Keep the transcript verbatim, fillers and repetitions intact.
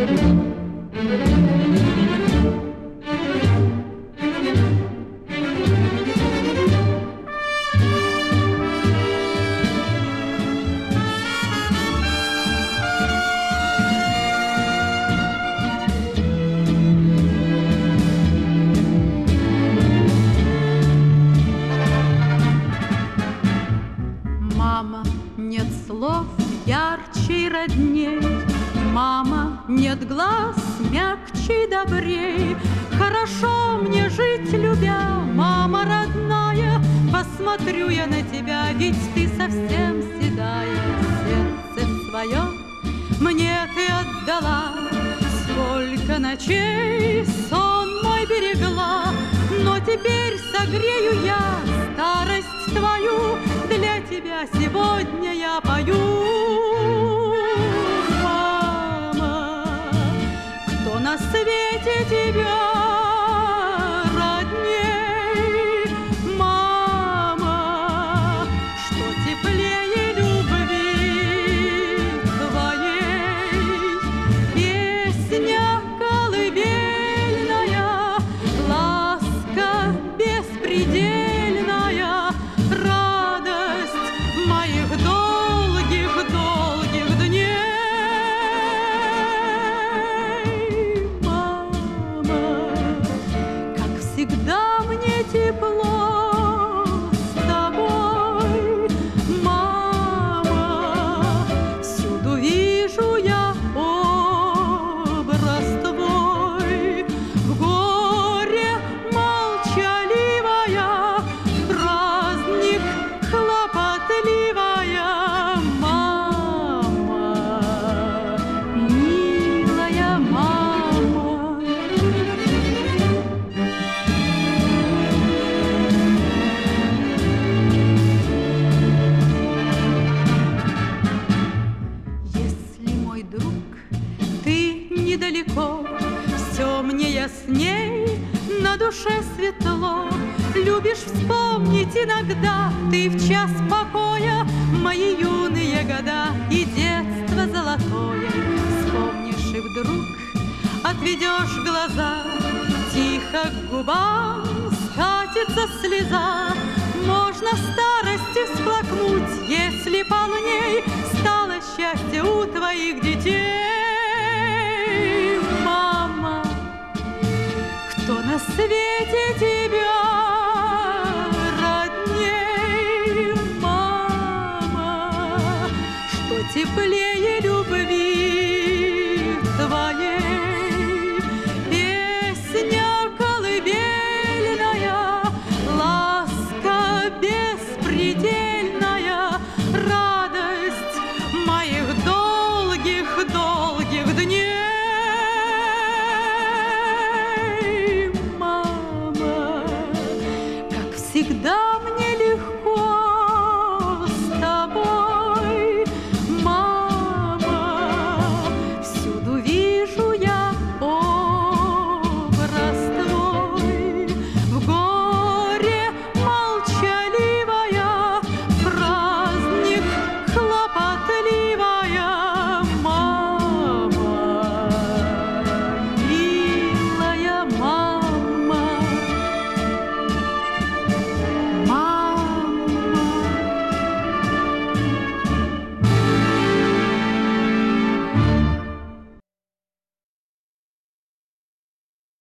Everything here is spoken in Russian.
Мама, нет слов ярче и родней, мама, нет глаз мягче и добрей. Хорошо мне жить, любя, мама родная, посмотрю я на тебя, ведь ты совсем седая. Сердце свое мне ты отдала, сколько ночей сон мой берегла, но теперь согрею я старость твою, для тебя сегодня я пою. Мама, кто на свете тебя родней? Мама, что теплее любви твоей? Песня колыбельная, ласка беспредельная, радость моих долгих-долгих дней. Мама, как всегда мне тепло с тобой. Мама, всюду вижу я образ твой, в горе молчаливая, праздник хлопотливая. Мама, милая мама. Если, мой друг, ты недалеко, все мне ясней, на душе светло. Любишь вспомнить иногда ты в час покоя мои юные года и детство золотое. Вспомнишь и вдруг отведешь глаза, тихо к губам скатится слеза. Можно старости всплакнуть, если полней стало счастье у твоих детей. Мама, кто на свете